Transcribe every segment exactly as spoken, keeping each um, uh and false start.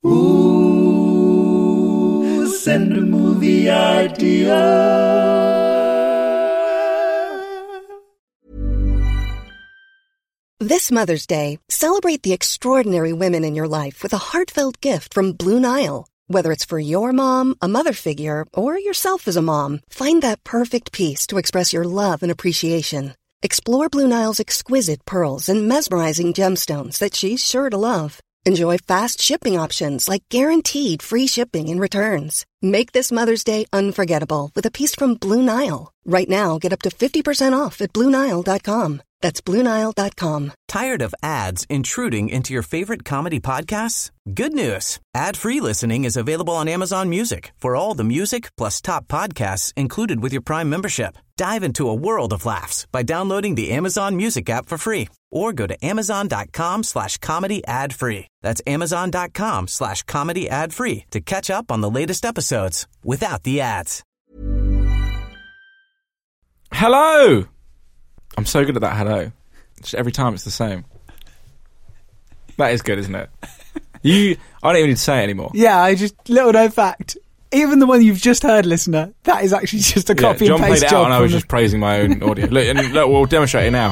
Ooh, send a movie idea. This Mother's Day, celebrate the extraordinary women in your life with a heartfelt gift from Blue Nile. Whether it's for your mom, a mother figure, or yourself as a mom, find that perfect piece to express your love and appreciation. Explore Blue Nile's exquisite pearls and mesmerizing gemstones that she's sure to love. Enjoy fast shipping options like guaranteed free shipping and returns. Make this Mother's Day unforgettable with a piece from Blue Nile. Right now, get up to fifty percent off at Blue Nile dot com. That's Blue Nile dot com. Tired of ads intruding into your favorite comedy podcasts? Good news. Ad-free listening is available on Amazon Music for all the music plus top podcasts included with your Prime membership. Dive into a world of laughs by downloading the Amazon Music app for free or go to amazon.com slash comedy ad free. That's amazon.com slash comedy ad free to catch up on the latest episodes without the ads. Hello! I'm so good at that hello. Just every time it's the same. That is good, isn't it? You, I don't even need to say it anymore. Yeah, I just, little known fact. Even the one you've just heard, listener, that is actually just a copy yeah, and John paste played it job. out and I was the... just praising my own audio. Look, and look, we'll demonstrate it now.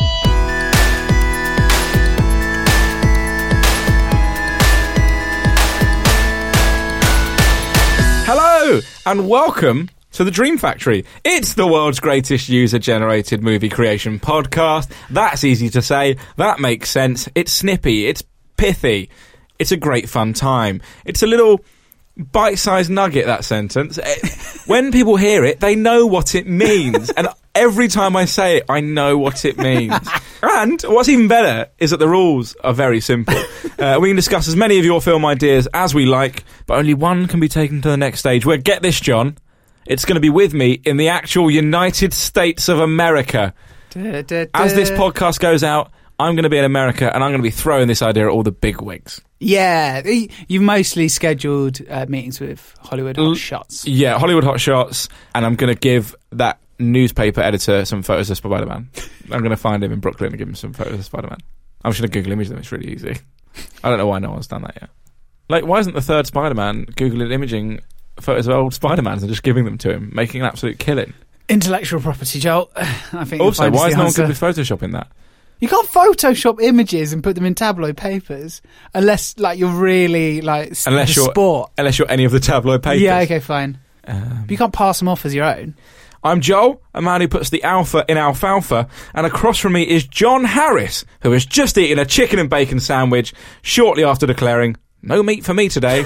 Hello, and welcome to the Dream Factory. It's the world's greatest user-generated movie creation podcast. That's easy to say. That makes sense. It's snippy. It's pithy. It's a great fun time. It's a little bite-sized nugget, that sentence. When people hear it, they know what it means. And every time I say it, I know what it means. And what's even better is that the rules are very simple. Uh, we can discuss as many of your film ideas as we like, but only one can be taken to the next stage. Where, get this, John, it's going to be with me in the actual United States of America. Da, da, da. As this podcast goes out, I'm going to be in America and I'm going to be throwing this idea at all the big wigs. Yeah, you've mostly scheduled uh, meetings with Hollywood Hot Shots. Yeah, Hollywood Hot Shots, and I'm going to give that newspaper editor some photos of Spider-Man. I'm going to find him in Brooklyn and give him some photos of Spider-Man. I'm just going to Google image them, it's really easy. I don't know why no one's done that yet. Like, why isn't the third Spider-Man Googling imaging photos of old Spider-Mans and just giving them to him, making an absolute killing? Intellectual property, Joel. I think also, why is no one answer. good with photoshopping that? You can't Photoshop images and put them in tabloid papers unless, like, you're really like unless you're sport. Unless you're any of the tabloid papers. Yeah, okay, fine. Um, but you can't pass them off as your own. I'm Joel, a man who puts the alpha in alfalfa, and across from me is John Harris, who has just eaten a chicken and bacon sandwich shortly after declaring, "No meat for me today."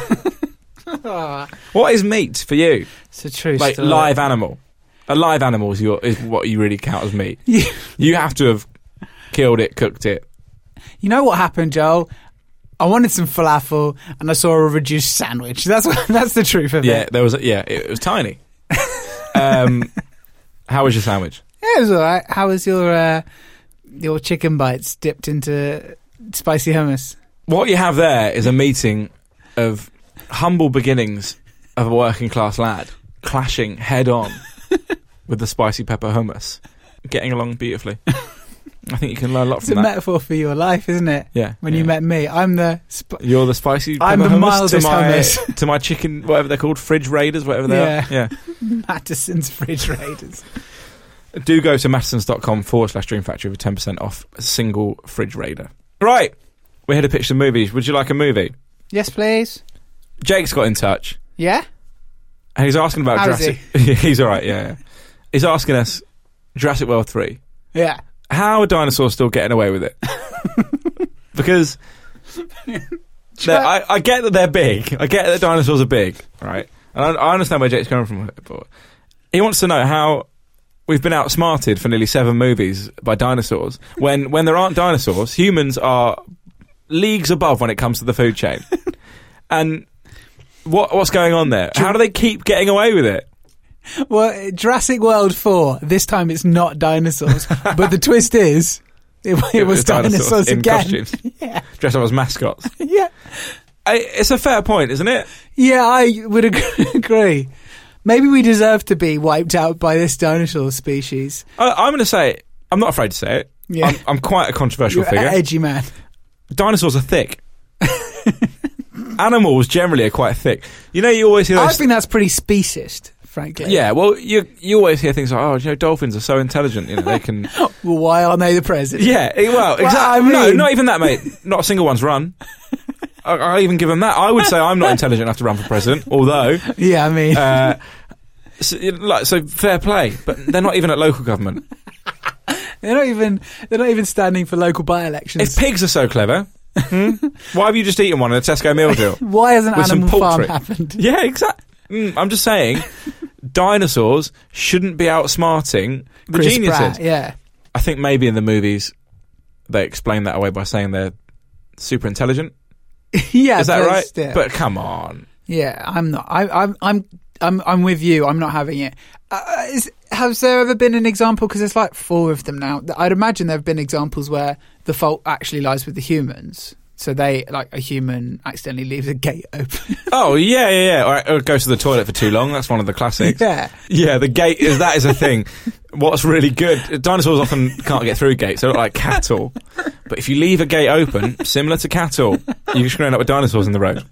What is meat for you? It's a true like story. Live animal. A live animal is, your, is what you really count as meat. Yeah. You have to have killed it, cooked it. You know what happened, Joel? I wanted some falafel and I saw a reduced sandwich. That's what, that's the truth of yeah, it. There was a, yeah, it, it was tiny. um, how was your sandwich? Yeah, it was all right. How was your uh, your chicken bites dipped into spicy hummus? What you have there is a meeting of humble beginnings of a working class lad clashing head on with the spicy pepper hummus, getting along beautifully. I think you can learn a lot it's from that. that. It's a metaphor for your life, isn't it? Yeah. When yeah. you met me, I'm the... Sp- You're the spicy pepper I'm the hummus mildest to my, hummus. to my chicken, whatever they're called, fridge raiders, whatever they yeah. are. Yeah. Mattison's Fridge Raiders. Do go to mattisons.com forward slash Dream Factory for ten percent off a single fridge raider. Right. We're here to pitch some movies. Would you like a movie? Yes, please. Jake's got in touch. Yeah? And he's asking about How Jurassic... is he? he's all right, yeah, yeah. He's asking us, Jurassic World three. Yeah. How are dinosaurs still getting away with it? Because I, I get that they're big. I get that dinosaurs are big, right? And I, I understand where Jake's coming from. But he wants to know how we've been outsmarted for nearly seven movies by dinosaurs. When when there aren't dinosaurs, humans are leagues above when it comes to the food chain. And what what's going on there? How do they keep getting away with it? Well, Jurassic World four, this time it's not dinosaurs. But the twist is, it, it, it was, was dinosaurs, dinosaurs in again. Costumes. Yeah. Dressed up as mascots. Yeah. I, it's a fair point, isn't it? Yeah, I would agree. Maybe we deserve to be wiped out by this dinosaur species. I, I'm going to say it. I'm not afraid to say it. Yeah. I'm, I'm quite a controversial You're figure. an edgy man. Dinosaurs are thick. animals generally are quite thick. You know, you always hear those... I think that's pretty speciest, frankly. Yeah, well, you you always hear things like, oh, you know, dolphins are so intelligent, you know, they can... Well, why aren't they the president? Yeah, well, exactly. Well, I mean... No, not even that, mate. Not a single one's run. I, I'll even give them that. I would say I'm not intelligent enough to run for president, although... Yeah, I mean... Uh, so, like, so fair play, but they're not even at local government. They're not even they're not even standing for local by-elections. If pigs are so clever, hmm, why have you just eaten one in a Tesco meal deal? Why hasn't With Animal some Farm poultry? happened? Yeah, exactly. Mm, I'm just saying, dinosaurs shouldn't be outsmarting the Chris geniuses. Pratt, yeah. I think maybe in the movies they explain that away by saying they're super intelligent. Yeah, Is that but right? still. But come on. Yeah, I'm not. I, I'm. I'm. I'm. I'm with you. I'm not having it. Uh, is, has there ever been an example? Because there's like four of them now. I'd imagine there have been examples where the fault actually lies with the humans. So they, like, a human accidentally leaves a gate open. Oh yeah, yeah, yeah. Or, or goes to the toilet for too long. That's one of the classics. Yeah, yeah. The gate is that is a thing. What's really good? Dinosaurs often can't get through gates. They look like cattle. But if you leave a gate open, similar to cattle, you're just going to end up with dinosaurs in the road.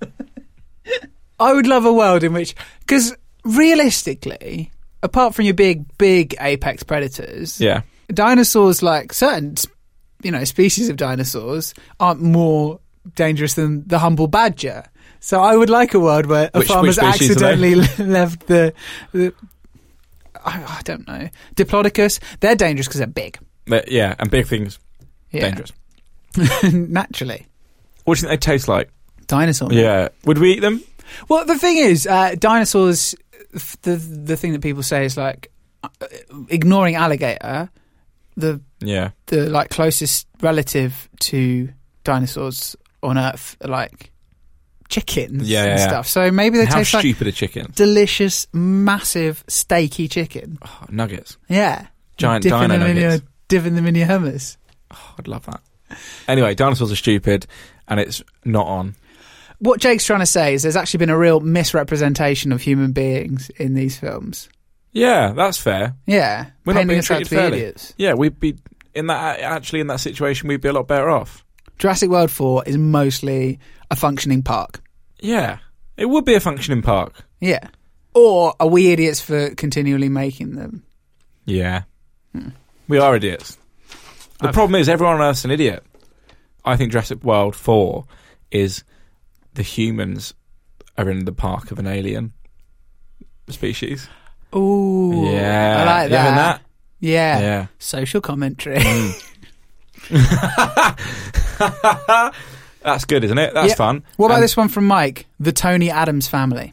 I would love a world in which, because realistically, apart from your big, big apex predators, Yeah. dinosaurs, like certain, you know, species of dinosaurs, aren't more dangerous than the humble badger. So I would like a world where a Which- farmer's which species are accidentally left the, the I, I don't know, Diplodocus. They're dangerous because they're big. But, yeah, and big things, Yeah. dangerous. Naturally, What do you think they taste like? dinosaur. Yeah. Would we eat them? Well, the thing is, uh, dinosaurs. f- The the thing that people say is like uh, ignoring alligator. The Yeah. the like closest relative to dinosaurs on Earth are like chickens Yeah, and yeah, yeah. stuff. So maybe they How taste like stupid are chickens? delicious, massive, steaky chicken. Oh, nuggets. Yeah, Giant dipping dino them in your, nuggets. dipping them in your hummus. Oh, I'd love that. Anyway, dinosaurs are stupid, and it's not on. What Jake's trying to say is there's actually been a real misrepresentation of human beings in these films. Yeah, that's fair. Yeah, We're not painting being us out treated to be fairly. idiots. Yeah, we'd be in that actually in that situation. We'd be a lot better off. Jurassic World four is mostly a functioning park. Yeah, it would be a functioning park. Yeah. Or are we idiots for continually making them? Yeah, we are idiots. The I've- problem is everyone on Earth's an idiot. I think Jurassic World four is the humans are in the park of an alien species. Ooh. Yeah, I like You having that. that? Yeah. Yeah. Social commentary. That's good, isn't it? That's Yeah. fun. What about And this one from Mike? The Tony Adams family.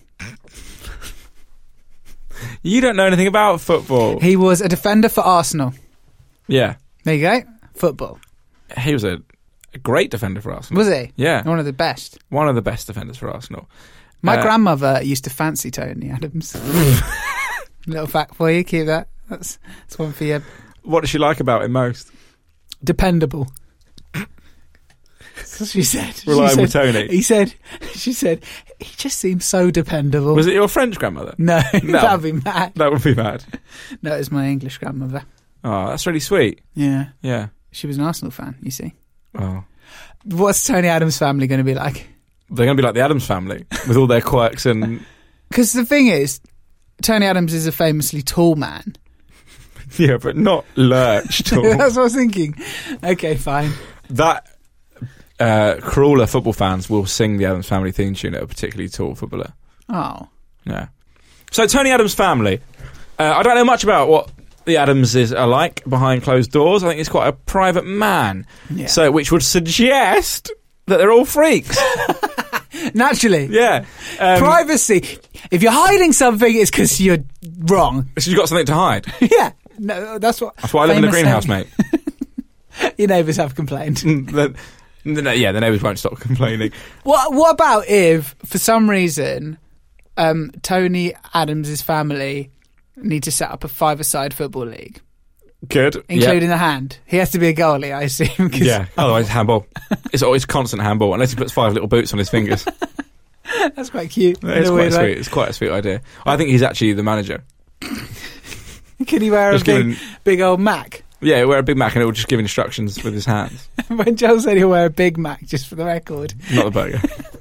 You don't know anything about football. He was a defender for Arsenal. Yeah, There you go. Football. he was a, a great defender for Arsenal. Was he? Yeah, One of the best. one of the best defenders for Arsenal. My Uh, grandmother used to fancy Tony Adams. Little fact for you. Keep that. That's, that's one for you. What does she like about him most? Dependable. That's what she said. She Reliable said- Tony. He said, she said, he just seems so dependable. Was it your French grandmother? No, No. that'd be mad. That would be bad. No, it was my English grandmother. Oh, that's really sweet. Yeah. Yeah. She was an Arsenal fan, you see. Oh, What's Tony Adams' family going to be like? they're going to be like the Addams family with all their quirks and Because the thing is, Tony Adams is a famously tall man. yeah, but not lurched. Or That's what I was thinking. Okay, fine. that uh, crawler football fans will sing the Addams Family theme tune at a particularly tall footballer. Oh. Yeah. So Tony Adams' family. Uh, I don't know much about what the Adamses are like behind closed doors. I think he's quite a private man. Yeah. So, which would suggest that they're all freaks. Naturally. Yeah. Um, Privacy. If you're hiding something, it's because you're wrong. so you've got something to hide. Yeah. No, that's what. That's why I live in a famous greenhouse, saying. mate. Your neighbours have complained. the, the, yeah, the neighbours won't stop complaining. What What about if, for some reason, um, Tony Adams' family need to set up a five-a-side football league, Good. including the hand? He has to be a goalie, I assume. 'cause- Yeah. Otherwise, handball. It's always constant handball, unless he puts five little boots on his fingers. That's quite cute. in It's a quite weird way. sweet. It's quite a sweet idea. I think he's actually the manager. Can he wear a Just big, giving- big old Mac? Yeah, he'll wear a Big Mac and it will just give instructions with his hands. When Joel said he'll wear a Big Mac, just for the record, Not the burger.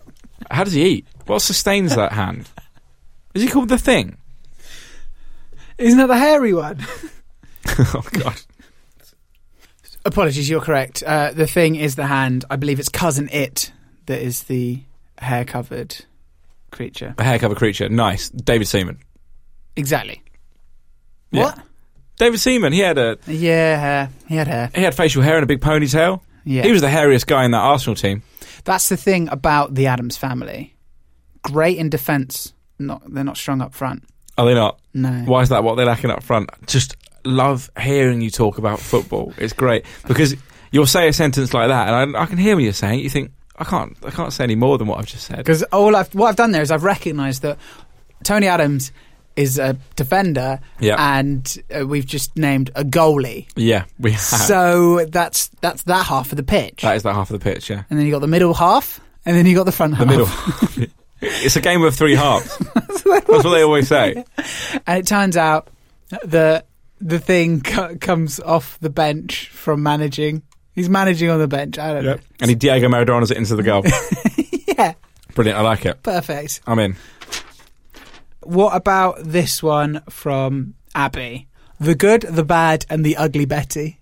How does he eat? What sustains that hand? Is he called the Thing? Isn't that the hairy one? Oh, God. Apologies, you're correct. Uh, the Thing is the hand. I believe it's Cousin It that is the hair-covered creature. A hair-covered creature. Nice. David Seaman. Exactly. Yeah. What? David Seaman, he had a... Yeah, hair. He had hair. He had facial hair and a big ponytail. Yeah. He was the hairiest guy in that Arsenal team. That's the thing about the Addams family. Great in defence. Not, they're not strong up front. Are they not? No. Why is that what they're lacking up front? Just love hearing you talk about football. It's great. Because you'll say a sentence like that, and I, I can hear what you're saying. You think, I can't I can't say any more than what I've just said. Because all I've, what I've done there is I've recognised that Tony Adams is a defender, yeah. and uh, we've just named a goalie. Yeah, we have. So that's that's that half of the pitch. That is that half of the pitch, yeah. And then you got the middle half, and then you got the front half. The middle. It's a game of three halves. That's what, That's what they always say. And it turns out that the Thing co- comes off the bench from managing. He's managing on the bench. I don't yep. know. And he Diego Maradona's it into the goal. Yeah. Brilliant. I like it. Perfect. I'm in. What about this one from Abby? The Good, the Bad, and the Ugly Betty.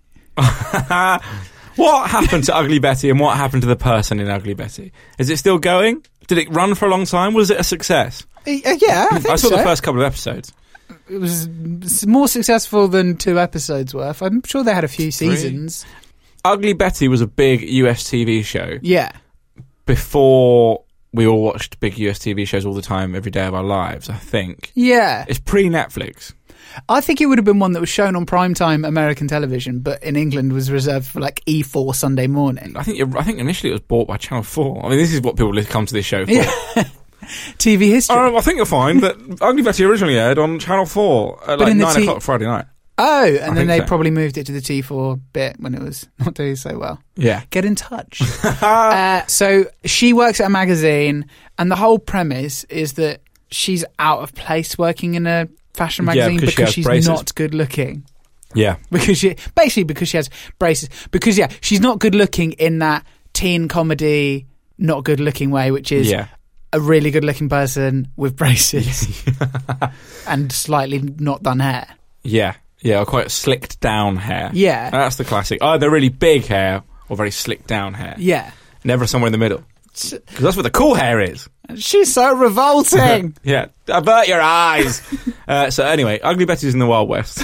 What happened to Ugly Betty and what happened to the person in Ugly Betty? Is it still going? Did it run for a long time? Was it a success? Uh, yeah, I think I saw so. the first couple of episodes. It was more successful than two episodes worth. I'm sure they had a few seasons. Three. Ugly Betty was a big U S T V show. Yeah. Before we all watched big U S T V shows all the time, every day of our lives, I think. Yeah. It's pre-Netflix. I think it would have been one that was shown on primetime American television, but in England was reserved for like E four Sunday morning. I think I think initially it was bought by Channel four. I mean, this is what people come to this show for. Yeah. T V history. Um, I think you'll find that Ugly Betty originally aired on Channel four at But like in the nine T- o'clock Friday night. Oh, and I then think they so. probably moved it to the T four bit when it was not doing so well. Yeah. Get in touch. uh, so she works at a magazine, and the whole premise is that she's out of place working in a fashion Yeah, magazine because she because has she's braces. not good looking. Yeah. Because she basically because she has braces. Because yeah, she's not good looking in that teen comedy not good looking way, which is Yeah. a really good looking person with braces and slightly not done hair. Yeah. Yeah, or quite slicked down hair. Yeah. That's the classic. Either really big hair or very slicked down hair. Yeah. Never somewhere in the middle. Because that's where the cool hair is. She's so revolting. Yeah. Avert your eyes. uh, so anyway, Ugly Betty's in the Wild West.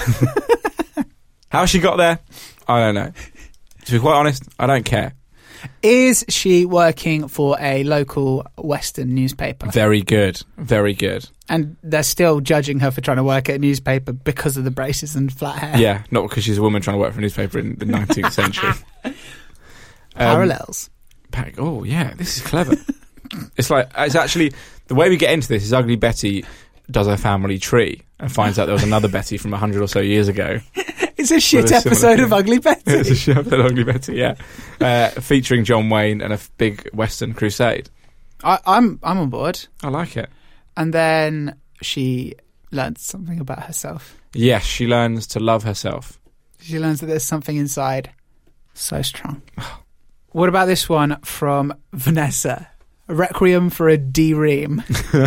How she got there, I don't know. To be quite honest, I don't care. Is she working for a local Western newspaper? Very good. Very good. And they're still judging her for trying to work at a newspaper because of the braces and flat hair. Yeah, not because she's a woman trying to work for a newspaper in the nineteenth century. Um, Parallels. Pack- oh, yeah, this is clever. It's like, it's actually, the way we get into this is Ugly Betty does her family tree and finds out there was another Betty from a hundred or so years ago. It's a shit With a similar episode thing. of Ugly Betty. It's a shit episode of Ugly Betty, yeah. Uh, featuring John Wayne and a f- big Western crusade. I, I'm I'm on board. I like it. And then she learns something about herself. Yes, she learns to love herself. She learns that there's something inside so strong. What about this one from Vanessa? Requiem for a D-Ream.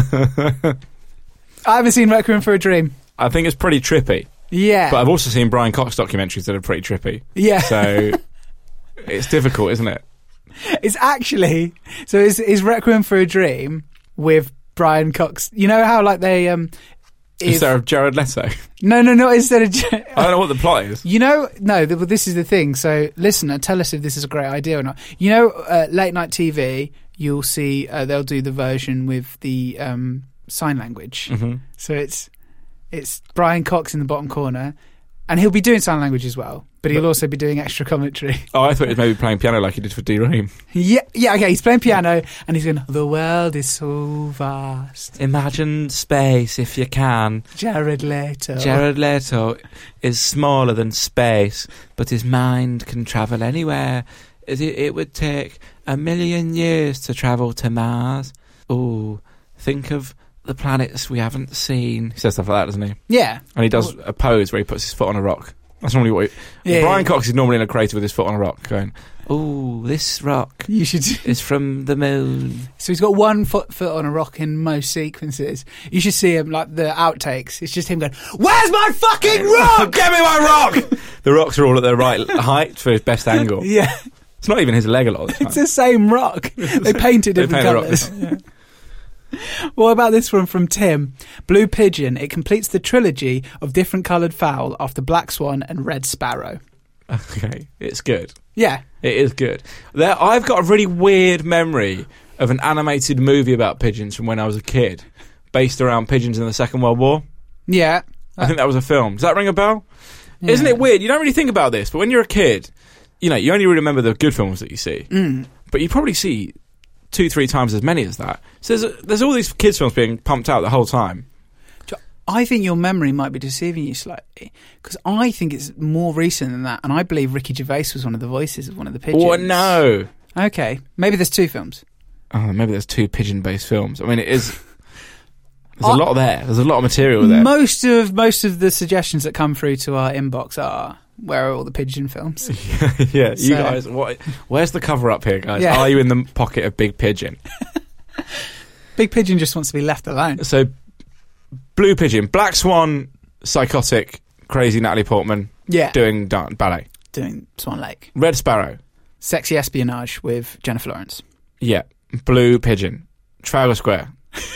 I haven't seen Requiem for a Dream. I think it's pretty trippy. Yeah. But I've also seen Brian Cox documentaries that are pretty trippy. Yeah. So it's difficult, isn't it? It's actually... So it's, it's Requiem for a Dream with Brian Cox. You know how like they... um if, Instead of Jared Leto. No, no, no. Instead of... I don't know what the plot is. You know... No, th- this is the thing. So listener, tell us if this is a great idea or not. You know, uh, late night T V, you'll see uh, they'll do the version with the um, sign language. Mm-hmm. So it's it's Brian Cox in the bottom corner, and he'll be doing sign language as well, but he'll But- also be doing extra commentary. Oh, I thought he was maybe playing piano like he did for D-Ream. yeah, yeah, okay. He's playing piano, and he's going, "The world is so vast." Imagine space if you can. Jared Leto. Jared Leto is smaller than space, but his mind can travel anywhere. It, it would take a million years to travel to Mars. Ooh, think of the planets we haven't seen. He says stuff like that, doesn't he? Yeah. And he does a pose where he puts his foot on a rock. That's normally what... He, Yeah, Brian yeah. Cox is normally in a crater with his foot on a rock going, "Ooh, this rock You should. is from the moon." So he's got one foot foot on a rock in most sequences. You should see him like the outtakes. It's just him going, "Where's my fucking rock?" Get me my rock! The rocks are all at their right height for his best angle. Yeah, It's not even his leg a lot of the time. it's the same rock. They painted They different paint the rock colours. different, What about this one from Tim? Blue Pigeon. It completes the trilogy of different coloured fowl after Black Swan and Red Sparrow. Okay, it's good. Yeah. It is good. There, I've got a really weird memory of an animated movie about pigeons from when I was a kid, based around pigeons in the Second World War. Yeah. I think that was a film. Does that ring a bell? Yeah. Isn't it weird? You don't really think about this, but when you're a kid, you know, you only really remember the good films that you see. Mm. But you probably see two, three times as many as that. So there's, there's all these kids' films being pumped out the whole time. I think your memory might be deceiving you slightly, because I think it's more recent than that, and I believe Ricky Gervais was one of the voices of one of the pigeons. Oh, no. Okay, maybe there's two films. Oh, maybe there's two pigeon-based films. I mean, it is... There's I- a lot there. There's a lot of material there. Most of most of the suggestions that come through to our inbox are, where are all the pigeon films? Yeah, you So- guys, what? Where's the cover up here, guys? Yeah. Are you in the pocket of Big Pigeon? Big Pigeon just wants to be left alone. So, Blue Pigeon, Black Swan, psychotic, crazy Natalie Portman Yeah, doing dan- ballet. doing Swan Lake. Red Sparrow, Sexy espionage with Jennifer Lawrence. yeah. Blue Pigeon, Trafalgar Square.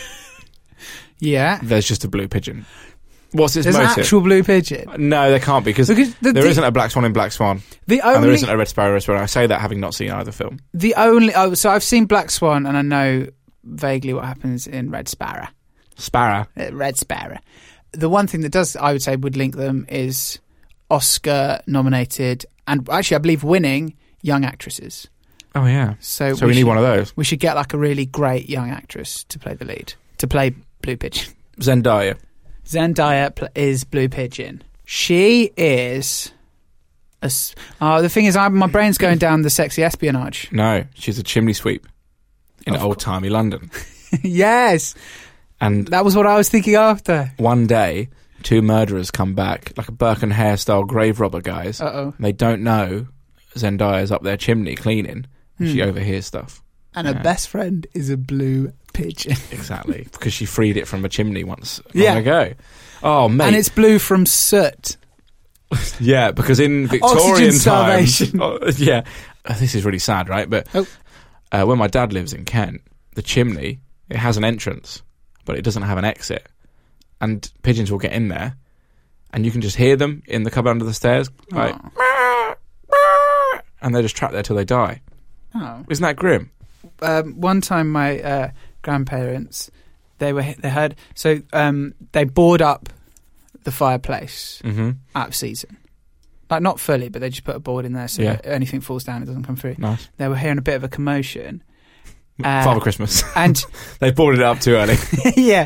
Yeah, There's just a blue pigeon. What's its there's an motive? actual blue pigeon. No, there can't be because Because the, there the, isn't a Black Swan in Black Swan, the and there only isn't a Red Sparrow. Red Sparrow. I say that having not seen either film. the only oh, so I've seen Black Swan and I know vaguely what happens in Red Sparrow. Sparrow. Uh, Red Sparrow. The one thing that does, I would say, would link them is Oscar nominated and actually I believe winning young actresses. Oh yeah. So, So we, need should, one of those. We should get like a really great young actress to play the lead, to play Blue Pigeon. Zendaya. Zendaya pl- is Blue Pigeon. She is. A s- oh, the thing is, I, my brain's going down the sexy espionage. No, she's a chimney sweep in Of old timey London. Yes, And that was what I was thinking after. one day, two murderers come back, like a Burke and Hare style grave robber guys. Uh oh. They don't know Zendaya's up their chimney cleaning. And She Hmm. overhears stuff. And Yeah. her best friend is a blue pigeon. Exactly. Because she freed it from a chimney once Yeah. long ago. Oh, mate. And it's blue from soot. Yeah, because in Oxygen Victorian times... starvation. Oh, yeah. Uh, This is really sad, right? But Oh. uh, when my dad lives in Kent, the chimney, it has an entrance, but it doesn't have an exit. And pigeons will get in there, and you can just hear them in the cupboard under the stairs. Like, Oh. and they're just trapped there till they die. Oh. Isn't that grim? Um, one time, my uh, grandparents, they were they heard so um, they board up the fireplace Mm-hmm. at season, like not fully, but they just put a board in there so Yeah. that anything falls down, it doesn't come through. Nice. They were hearing a bit of a commotion, Uh, Father Christmas. and They boarded it up too early. yeah,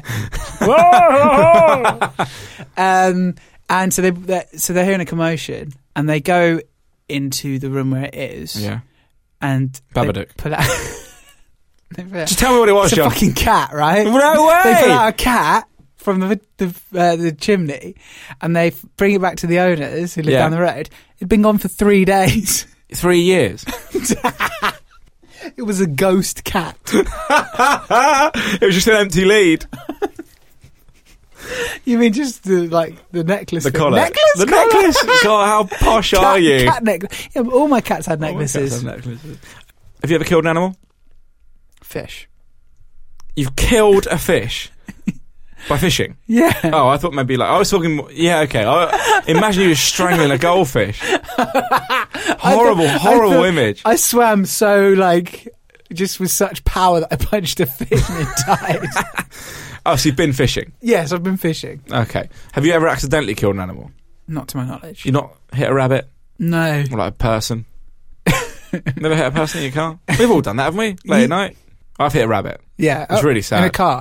um, and so they they're, so they're hearing a commotion, and they go into the room where it is, Yeah. and they Babadook. pull out. they pull out- Just tell me what it was, it's a John. fucking cat, right? No They pull way! out a cat from the the, uh, the chimney, and they f- bring it back to the owners who live Yeah. down the road. It'd been gone for three days. Three years. It was a ghost cat. It was just an empty lead. You mean just the like the necklace? The thing? collar. necklace, The collar? necklace. God, how posh cat, are you? Cat necklace. Yeah, but all my cats had All my cats necklaces. have necklaces. Have you ever killed an animal? Fish. You've killed a fish by fishing. Yeah. Oh, I thought maybe like I was talking. more- Yeah, okay. I, imagine you were strangling a goldfish. Horrible, I horrible thought- image. I swam so like just with such power that I punched a fish and it died. Oh, so you've been fishing. Yes, I've been fishing. Okay. Have you ever accidentally killed an animal? Not to my knowledge. You not hit a rabbit No. or like a person? Never hit a person in your car? We've all done that, haven't we? Late Ye- at night. I've hit a rabbit. Yeah. It's really sad. In a car.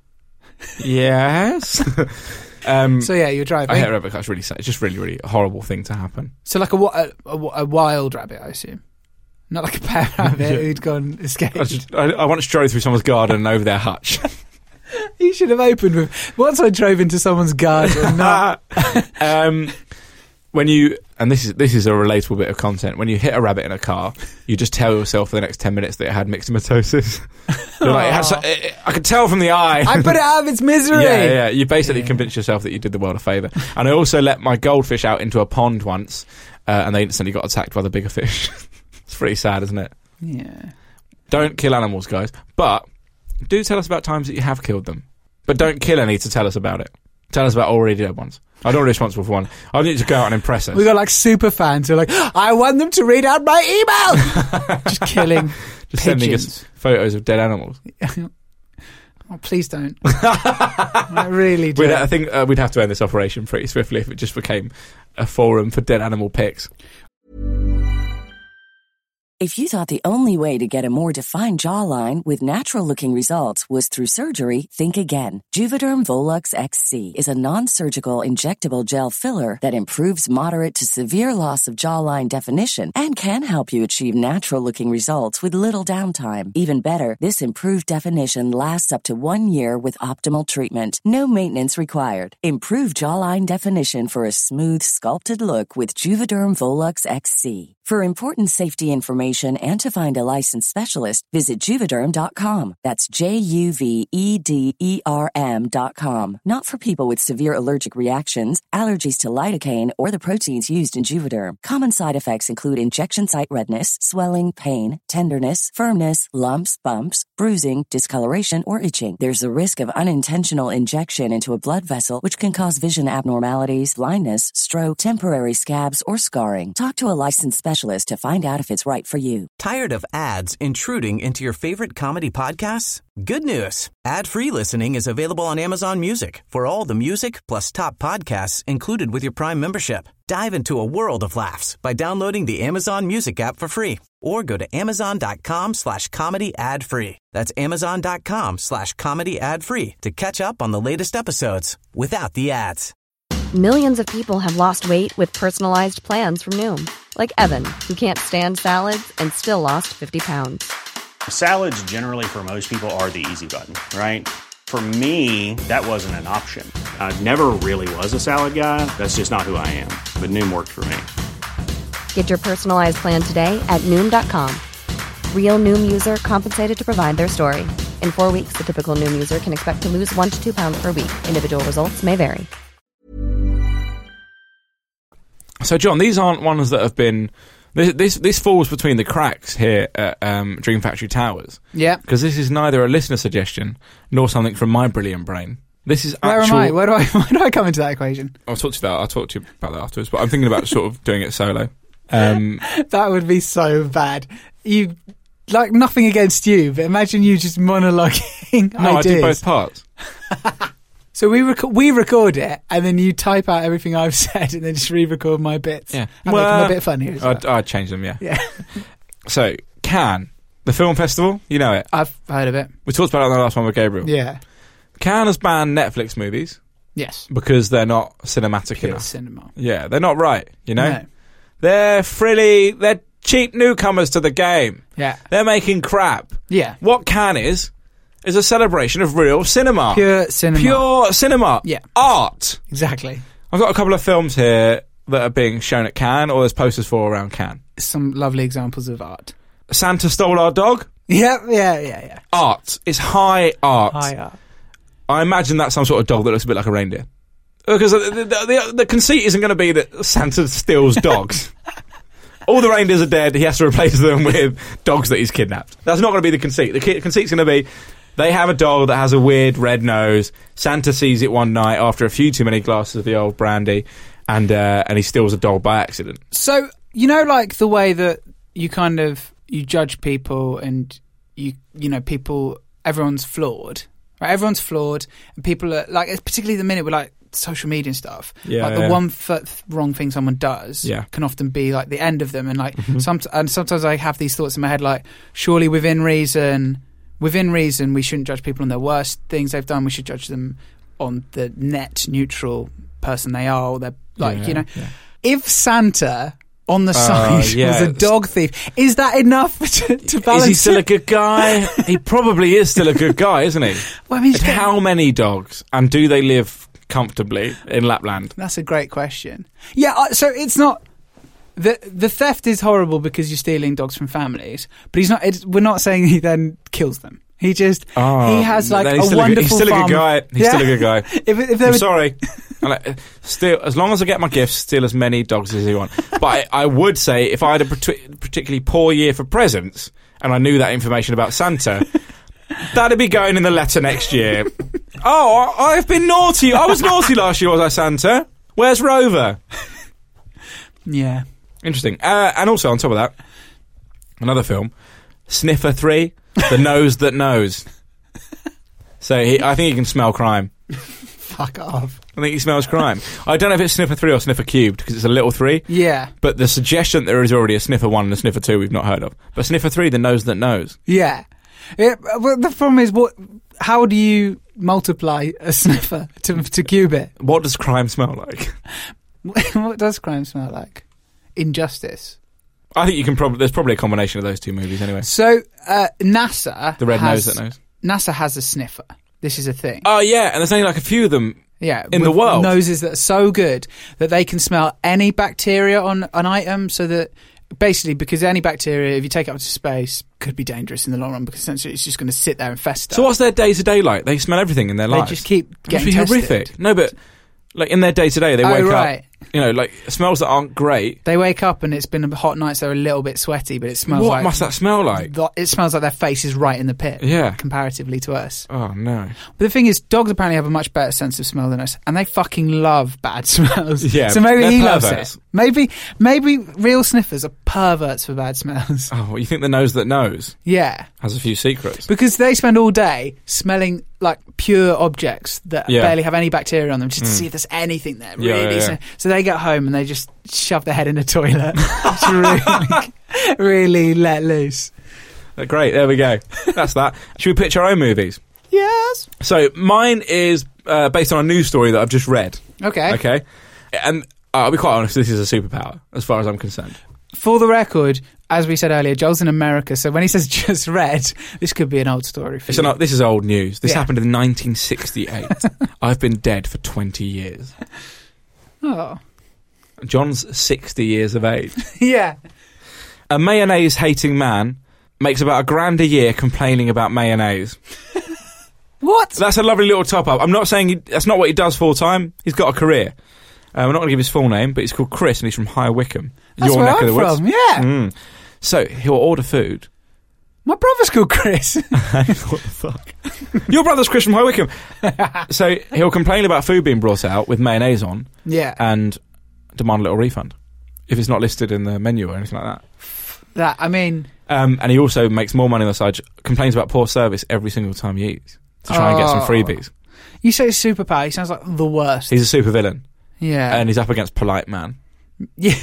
Yes. um, So yeah, you're driving. I hit a rabbit. That's really sad. It's just really, really a horrible thing to happen. So like a, wi- a, a, a wild rabbit, I assume. Not like a pet rabbit who'd gone escaped. I, just, I, I once drove through someone's garden and over their hutch. You should have opened with. Once I drove into someone's garden. Not, um, when you, and this is this is a relatable bit of content, when you hit a rabbit in a car, you just tell yourself for the next ten minutes that it had myxomatosis. You're like, it has, it, I could tell from the eye. I put it out of its misery. Yeah, yeah. You basically Yeah. convince yourself that you did the world a favour. And I also let my goldfish out into a pond once, uh, and they instantly got attacked by the bigger fish. It's pretty sad, isn't it? Yeah. Don't kill animals, guys. But do tell us about times that you have killed them. But don't kill any to tell us about it. Tell us about already dead ones. I'm not responsible for one. I need to go out and impress us. We got like super fans who are like, I want them to read out my email. Just killing Just pigeons. sending us photos of dead animals. Oh, please don't. I really do. We'd, I think uh, we'd have to end this operation pretty swiftly if it just became a forum for dead animal pics. If you thought the only way to get a more defined jawline with natural-looking results was through surgery, think again. Juvederm Volux X C is a non-surgical injectable gel filler that improves moderate to severe loss of jawline definition and can help you achieve natural-looking results with little downtime. Even better, this improved definition lasts up to one year with optimal treatment. No maintenance required. Improve jawline definition for a smooth, sculpted look with Juvederm Volux X C. For important safety information and to find a licensed specialist, visit Juvederm dot com. That's J U V E D E R M dot com. Not for people with severe allergic reactions, allergies to lidocaine, or the proteins used in Juvederm. Common side effects include injection site redness, swelling, pain, tenderness, firmness, lumps, bumps, bruising, discoloration, or itching. There's a risk of unintentional injection into a blood vessel, which can cause vision abnormalities, blindness, stroke, temporary scabs, or scarring. Talk to a licensed specialist to find out if it's right for you. Tired of ads intruding into your favorite comedy podcasts? Good news. Ad-free listening is available on Amazon Music for all the music plus top podcasts included with your Prime membership. Dive into a world of laughs by downloading the Amazon Music app for free or go to amazon.com slash comedy ad free. That's amazon.com slash comedy ad free to catch up on the latest episodes without the ads. Millions of people have lost weight with personalized plans from Noom. Like Evan, who can't stand salads and still lost fifty pounds. Salads generally for most people are the easy button, right? For me, that wasn't an option. I never really was a salad guy. That's just not who I am. But Noom worked for me. Get your personalized plan today at Noom dot com. Real Noom user compensated to provide their story. In four weeks, the typical Noom user can expect to lose one to two pounds per week. Individual results may vary. So, John, these aren't ones that have been... This this, this falls between the cracks here at um, Dream Factory Towers. Yeah. Because this is neither a listener suggestion nor something from my brilliant brain. This is Where actual... am I? Where do I, where do I come into that equation? I'll talk to you about, I'll talk to you about that afterwards, but I'm thinking about sort of doing it solo. Um, That would be so bad. You... Like, nothing against you, but imagine you just monologuing no, ideas. I do both parts. So we rec- we record it, and then you type out everything I've said, and then just re-record my bits. Yeah. And Well, make them a bit funnier as well. I'd, I'd change them, yeah. Yeah. So, Cannes, the film festival, you know it. I've heard of it. We talked about it on the last one with Gabriel. Yeah. Cannes has banned Netflix movies Yes. because they're not cinematic Pure enough. cinema. Yeah, they're not right, you know? No. They're frilly, they're cheap newcomers to the game. Yeah. They're making crap. Yeah. What Cannes is, is a celebration of real cinema. Pure cinema. Pure cinema. Yeah. Art. Exactly. I've got a couple of films here that are being shown at Cannes, or there's posters for around Cannes. Some lovely examples of art. Santa Stole Our Dog. Yeah, yeah, yeah, yeah. Art. It's high art. High art. I imagine that's some sort of dog that looks a bit like a reindeer. Because the, the, the, the conceit isn't going to be that Santa steals dogs. All the reindeers are dead. He has to replace them with dogs that he's kidnapped. That's not going to be the conceit. The ki- conceit's going to be they have a dog that has a weird red nose. Santa sees it one night after a few too many glasses of the old brandy, and uh, and he steals a dog by accident. So, you know, like the way that you kind of, you judge people and you, you know, people, everyone's flawed. Right? Everyone's flawed, and people are, like, particularly the minute with, like, social media and stuff, Yeah, like the yeah. one f- wrong thing someone does Yeah. can often be like the end of them, and like some and sometimes I have these thoughts in my head like, surely within reason within reason we shouldn't judge people on their worst things they've done. We should judge them on the net neutral person they are, or they're like, Yeah, you know, yeah. if Santa on the side yeah. was a dog thief, is that enough to, to balance Is he still it? a good guy? He probably is still a good guy, isn't he? Well, I mean, And how many dogs, and do they live comfortably in Lapland? That's a great question. Yeah, uh, so it's not... The the theft is horrible because you're stealing dogs from families, but he's not. It's, we're not saying he then kills them. He just Oh, he has like he's a still wonderful. A, he's still farm. a good guy. He's Yeah. still a good guy. if, if there I'm were, sorry. I'm like, steal, as long as I get my gifts, steal as many dogs as you want. But I, I would say if I had a partic- particularly poor year for presents and I knew that information about Santa, that'd be going in the letter next year. Oh, I, I've been naughty. I was naughty last year, was I, Santa? Where's Rover? yeah. Interesting. Uh, and also, on top of that, another film, Sniffer three, The Nose That Knows. So he, I think he can smell crime. Fuck off. I think he smells crime. I don't know if it's Sniffer three or Sniffer Cubed, because it's a little three. Yeah. But the suggestion that there is already a Sniffer one and a Sniffer two we've not heard of. But Sniffer three, The Nose That Knows. Yeah. It, well, the problem is, what? How do you multiply a sniffer to to cube it? What does crime smell like? What does crime smell like? Injustice. I think you can probably. There's probably a combination of those two movies anyway. So uh, NASA, The Red has, Nose That Knows. NASA has a sniffer. This is a thing. Oh yeah, and there's only like a few of them. Yeah, in with the world. Noses that are so good that they can smell any bacteria on an item, so that basically, because any bacteria, if you take it up to space, could be dangerous in the long run, because essentially it's just going to sit there and fester. So what's their day to day like? They smell everything in their They lives. just keep It must getting be tested. horrific. No, but like in their day to day, they Oh, wake right. up. You know, like smells that aren't great. They wake up and it's been a hot night, so they're a little bit sweaty, but it smells What like... must that smell like? th- It smells like their face is right in the pit, Yeah. comparatively to us. Oh no. But the thing is, dogs apparently have a much better sense of smell than us, and they fucking love bad smells. Yeah, so maybe they're he loves perverts. it. Maybe, maybe real sniffers are perverts for bad smells. Oh, you think the nose that knows Yeah. has a few secrets? Because they spend all day smelling like pure objects that Yeah. barely have any bacteria on them, just to see if there's anything there. Yeah, Really, yeah, yeah. So, so they get home and they just shove their head in a toilet, just really, really let loose. Uh, Great, there we go. That's that. Should we pitch our own movies? Yes. So mine is uh, based on a news story that I've just read. Okay. Okay, and uh, I'll be quite honest. This is a superpower, as far as I'm concerned. For the record, as we said earlier, Joel's in America, so when he says just read, this could be an old story for It's you. an, this is old news. This Yeah. happened in nineteen sixty-eight. I've been dead for twenty years. Oh. John's sixty years of age. Yeah. A mayonnaise-hating man makes about a grand a year complaining about mayonnaise. What? That's a lovely little top-up. I'm not saying he, that's not what he does full-time. He's got a career. Um, I'm not going to give his full name, but he's called Chris, and he's from High Wycombe. That's your where neck I'm of the woods. from, yeah. Mm. So he'll order food. My brother's called Chris. What the fuck? Your brother's Chris from High Wycombe. So he'll complain about food being brought out with mayonnaise on Yeah. and demand a little refund if it's not listed in the menu or anything like that. That, I mean... Um, and he also makes more money on the side, complains about poor service every single time he eats to try and get some Oh. freebies. You say superpower, he sounds like the worst. He's a super villain, yeah. and he's up against Polite Man. Yeah.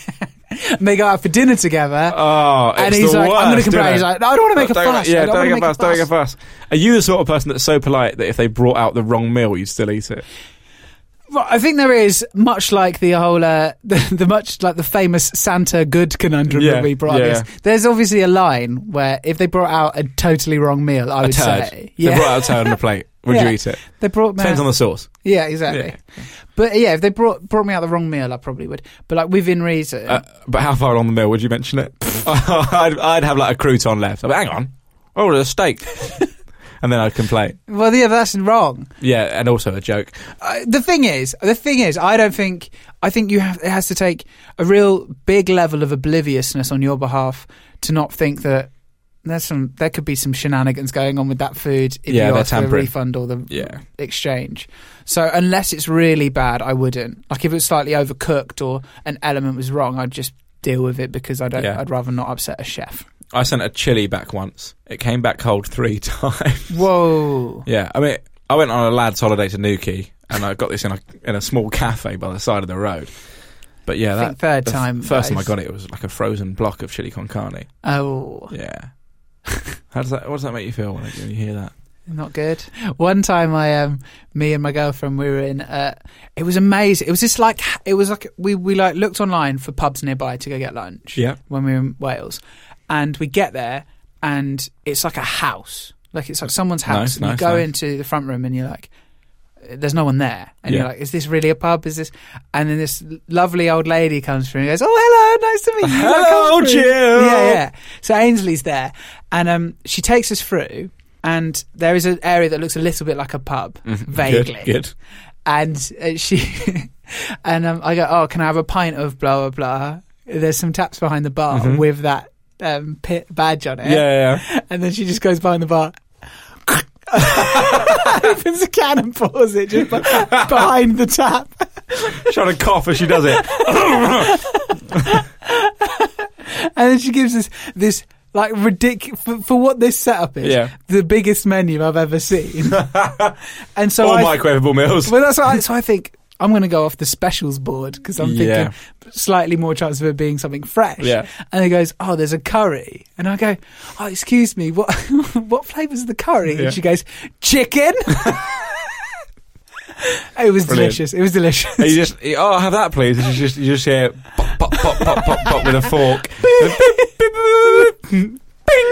And they go out for dinner together. Oh, it's and he's the like, worst, I'm going to complain. isn't He's it? like, no, I don't want to make a Don't- fuss. Yeah, I don't, don't get want to make fuss, don't get fuss. Are you the sort of person that's so polite that if they brought out the wrong meal, you'd still eat it? Well, I think there is, much like the whole, uh, the, the much like the famous Santa good conundrum Yeah, that we brought yeah, up. Yes. There's obviously a line where if they brought out a totally wrong meal, I A would turd. say, They brought out a turd on a plate. Would Yeah. you eat it? They brought me Depends out, on the sauce. yeah, exactly. Yeah. But yeah, if they brought brought me out the wrong meal, I probably would. But like within reason, Uh, but how far along the meal would you mention it? I'd, I'd have like a crouton left. I'd be, hang on. Oh, there's a steak. And then I'd complain. well, yeah, that's wrong. Yeah, and also a joke. Uh, the thing is, the thing is, I don't think. I think you have. It has to take a real big level of obliviousness on your behalf to not think that there's some. There could be some shenanigans going on with that food if Yeah, you they're ask for a tampering. refund or the Yeah. exchange. So unless it's really bad, I wouldn't. Like if it was slightly overcooked or an element was wrong, I'd just deal with it because I don't. Yeah. I'd rather not upset a chef. I sent a chili back once. It came back cold three times. Whoa. Yeah, I mean, I went on a lad's holiday to Newquay, and I got this in a in a small cafe by the side of the road. But yeah, I that think third the f- time, first time I guys. got it, it was like a frozen block of chili con carne. Oh. Yeah. How does that? What does that make you feel when you hear that? Not good. One time, I um, me and my girlfriend, we were in. Uh, it was amazing. It was just like it was like we we like looked online for pubs nearby to go get lunch. Yeah. When we were in Wales, and we get there, and it's like a house. Like it's like someone's house. Nice, and you nice, go nice. into the front room, and you're like, there's no one there. And Yeah. you're like, is this really a pub? Is this? And then this lovely old lady comes through and goes, oh, hello, nice to meet you. Like, Hello, come through. Jill. Yeah, yeah. So Ainsley's there. And um, she takes us through, and there is an area that looks a little bit like a pub, vaguely. Good, good. And uh, she, and um, I go, oh, can I have a pint of blah, blah, blah? There's some taps behind the bar Mm-hmm. with that um, pit badge on it. Yeah, yeah, yeah. And then she just goes behind the bar, opens a can and pours it just be- behind the tap. Trying to cough as she does it. And then she gives us this, like, ridiculous, for, for what this setup is, Yeah. the biggest menu I've ever seen. And so All I, microwavable meals. well, that's what I, so I think I'm going to go off the specials board because I'm Yeah. thinking slightly more chance of it being something fresh. Yeah. And he goes, oh, there's a curry. And I go, oh, excuse me, what what flavour's the curry? Yeah. And she goes, chicken. It was Brilliant. delicious. It was delicious. And you just, oh, I'll have that, please. And you just, you just hear pop, pop, pop, pop, pop, pop with a fork. Bing!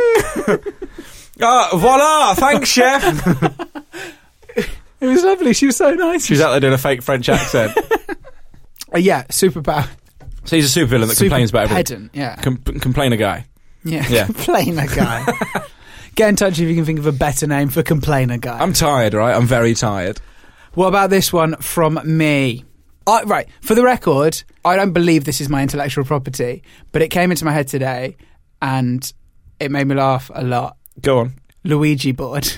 Ah, voila! Thanks, chef. It was lovely. She was so nice. She's out there doing a fake French accent. Uh, yeah, superpower. So he's a supervillain that Super complains about everything. pedant, yeah. Com- complainer guy. Yeah, Yeah. complainer guy. Get in touch if you can think of a better name for complainer guy. I'm tired, right? I'm very tired. What about this one from me? I, right, for the record, I don't believe this is my intellectual property, but it came into my head today and it made me laugh a lot. Go on. Luigi board.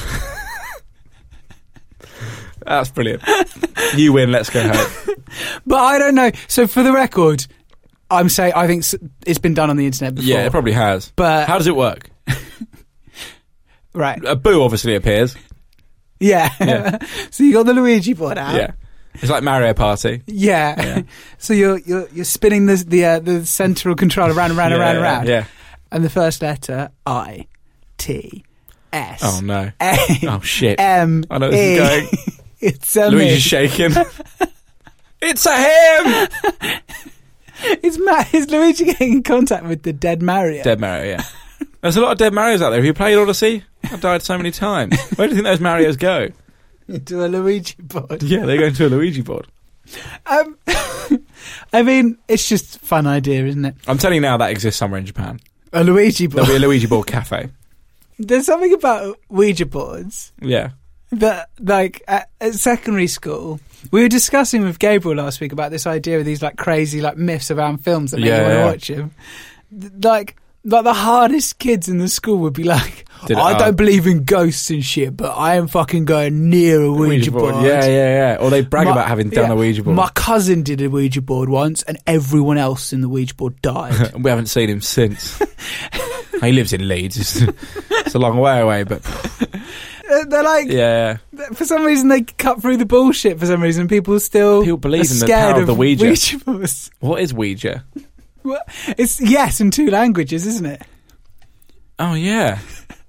That's brilliant. You win. Let's go home. But I don't know. So for the record, I'm saying I think s- it's been done on the internet before. Yeah, it probably has. But How does it work? right, A boo obviously appears. yeah. Yeah. So you got the Luigi board out. Yeah. It's like Mario Party. Yeah. Yeah. So you're you're you're spinning the the uh, the central controller around and around and Yeah, around and around. Yeah. And the first letter I T S Oh, no. A Oh, shit. M I know this is E. going. It's a Luigi's me. shaking. It's a him! It's Ma- is Luigi getting in contact with the dead Mario? Dead Mario, yeah. There's a lot of dead Marios out there. Have you played Odyssey? I've died so many times. Where do you think those Marios go? Into a Luigi board. Yeah, they go into a Luigi board. Um, I mean, it's just a fun idea, isn't it? I'm telling you now that exists somewhere in Japan. A Luigi board. There'll be a Luigi board cafe. There's something about Ouija boards Yeah. that, like, at, at secondary school, we were discussing with Gabriel last week about this idea of these, like, crazy, like, myths around films that make Yeah, you want to yeah. watch them. Th- Like, like the hardest kids in the school would be like, Did it I hard. don't believe in ghosts and shit, but I am fucking going near a Ouija, board. Yeah, yeah, yeah. Or they brag My- about having done yeah. a Ouija board. My cousin did a Ouija board once, and everyone else in the Ouija board died. We haven't seen him since. He lives in Leeds. It's, it's a long way away, but Uh, They're like, yeah. for some reason, they cut through the bullshit. For some reason, people still People believe are in the scared power of the Ouija. Ouija boards. What is Ouija? Well, it's yes in two languages, isn't it? Oh, yeah.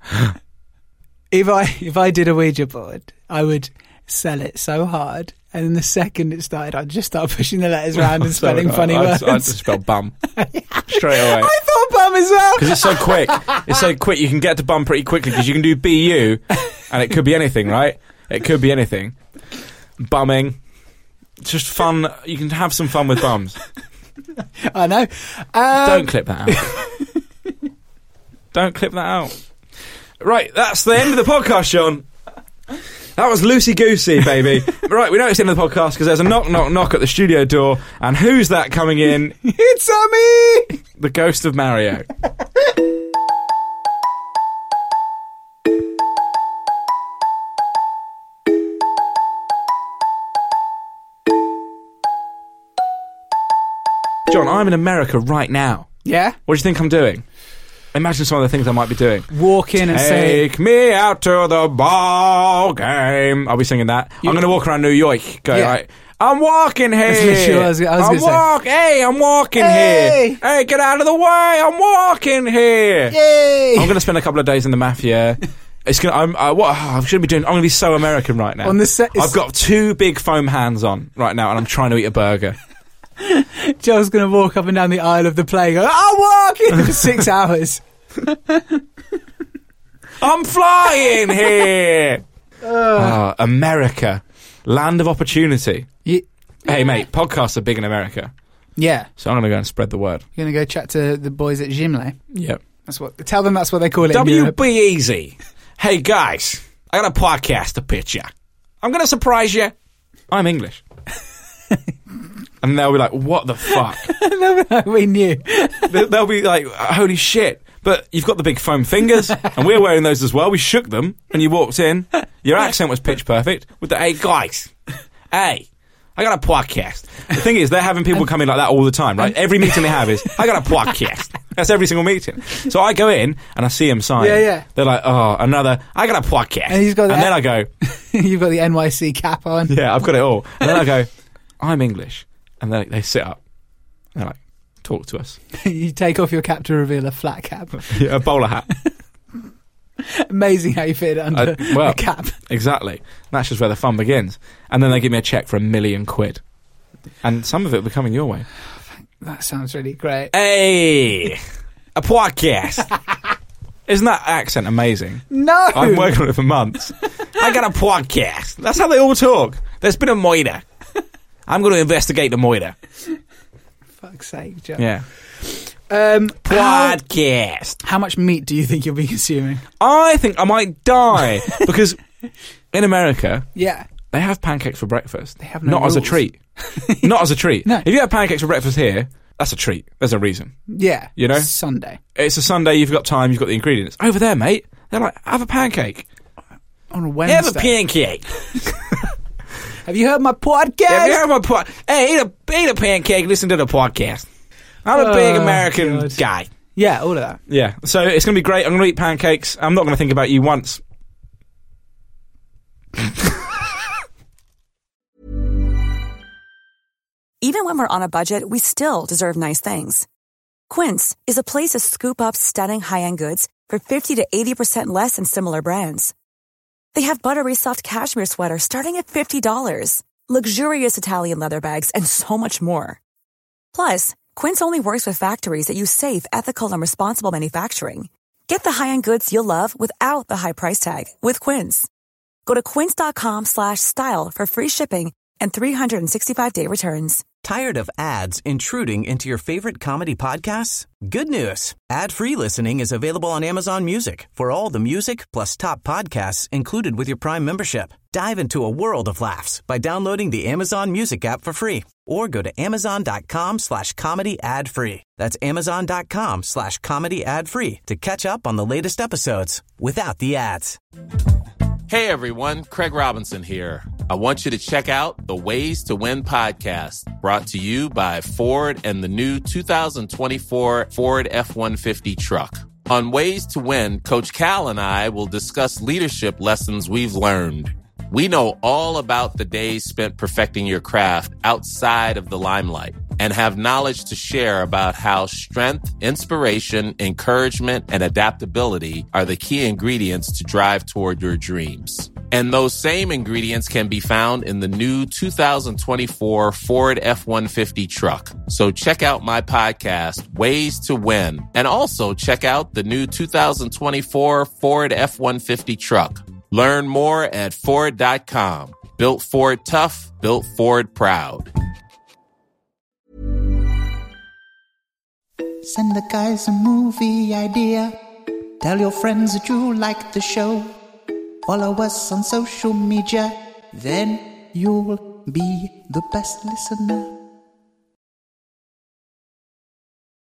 If I if I did a Ouija board, I would sell it so hard, and then the second it started, I'd just start pushing the letters around and Sorry, spelling funny I, words. I, I just spelled bum straight away. I thought bum as well. Because it's so quick. It's so quick. You can get to bum pretty quickly because you can do B U and it could be anything, right? It could be anything. Bumming. It's just fun. You can have some fun with bums. I know. Um, Don't clip that out. Don't clip that out. Right, that's the end of the podcast, Sean. That was loosey-goosey, baby. Right, we know it's the end of the podcast because there's a knock, knock, knock at the studio door. And who's that coming in? It's a me. The ghost of Mario. John, I'm in America right now. Yeah, What do you think I'm doing? Imagine some of the things I might be doing. walk in and say, Take me out to the ball game. I'll be singing that. You- I'm going to walk around New York going, Yeah. like, I'm walking here. That's literally what I was- I was I'm gonna say. walk- Hey, I'm walking Hey. here. Hey, get out of the way. I'm walking here. "Yay!" I'm going to spend a couple of days in the mafia. It's gonna. I'm. Uh, what I should be doing. I'm going to be so American right now. On the set- I've got two big foam hands on right now, and I'm trying to eat a burger. Joe's going to walk up and down the aisle of the play, go, I'm walking for six hours. I'm flying here. Oh, America. Land of opportunity. You, Hey, mate, podcasts are big in America. yeah. So I'm going to go and spread the word. You're going to go chat to the boys at Gimli. Yep. That's what. Tell them that's what they call it in W Europe. B Easy. Hey, guys, I got a podcast to pitch you. I'm going to surprise you. I'm English. And they'll be like, what the fuck? We knew. They- They'll be like, holy shit. But you've got the big foam fingers, and we're wearing those as well. We shook them when you walked in. Your accent was pitch perfect with the, hey, guys, hey, I got a podcast. The thing is, they're having people come in like that all the time, right? Every meeting they have is, I got a podcast. That's every single meeting. So I go in, and I see them sign. Yeah, yeah. They're like, oh, another, I got a podcast. And he's got the- and then I go, You've got the N Y C cap on. yeah, I've got it all. And then I go, I'm English. And then they sit up. And they're like, talk to us. You take off your cap to reveal a flat cap. Yeah, a bowler hat. Amazing how you fit it under Uh, well, a cap. Exactly. That's just where the fun begins. And then they give me a check for a million quid. And some of it will be coming your way. That sounds really great. Hey, a podcast. Isn't that accent amazing? No! I've been working on it for months. I got a podcast. That's how they all talk. There's been a murder. I'm going to investigate the murder. Fuck's sake, Joe. Yeah. Um, how, Podcast. how much meat do you think you'll be consuming? I think I might die because in America, Yeah. they have pancakes for breakfast. They have no Not as a rules. treat. Not as a treat. No. If you have pancakes for breakfast here, that's a treat. There's a reason. Yeah. You know? Sunday. It's a Sunday, you've got time, you've got the ingredients. Over there, mate, they're like, have a pancake. On a Wednesday. Have a pancake. Have you heard my podcast? Have you heard my pod- Hey, eat a, eat a pancake, listen to the podcast. I'm a big Oh, American God. guy. Yeah, all of that. Yeah, so it's going to be great. I'm going to eat pancakes. I'm not going to think about you once. Even when we're on a budget, we still deserve nice things. Quince is a place to scoop up stunning high-end goods for fifty to eighty percent less than similar brands. They have buttery soft cashmere sweaters starting at fifty dollars, luxurious Italian leather bags, and so much more. Plus, Quince only works with factories that use safe, ethical, and responsible manufacturing. Get the high-end goods you'll love without the high price tag with Quince. Go to quince.com slash style for free shipping and three sixty-five day returns. Tired of ads intruding into your favorite comedy podcasts? Good news. Ad-free listening is available on Amazon Music for all the music plus top podcasts included with your Prime membership. Dive into a world of laughs by downloading the Amazon Music app for free or go to amazon.com slash comedy ad free. That's amazon.com slash comedy ad free to catch up on the latest episodes without the ads. Hey everyone, Craig Robinson here. I want you to check out the Ways to Win podcast, brought to you by Ford and the new two thousand twenty-four Ford F one fifty truck. On Ways to Win, Coach Cal and I will discuss leadership lessons we've learned. We know all about the days spent perfecting your craft outside of the limelight and have knowledge to share about how strength, inspiration, encouragement, and adaptability are the key ingredients to drive toward your dreams. And those same ingredients can be found in the new two thousand twenty-four Ford F one fifty truck. So check out my podcast, Ways to Win, and also check out the new two thousand twenty-four Ford F one fifty truck. Learn more at Ford dot com. Built Ford tough, built Ford proud. Send the guys a movie idea. Tell your friends that you like the show. Follow us on social media. Then you'll be the best listener.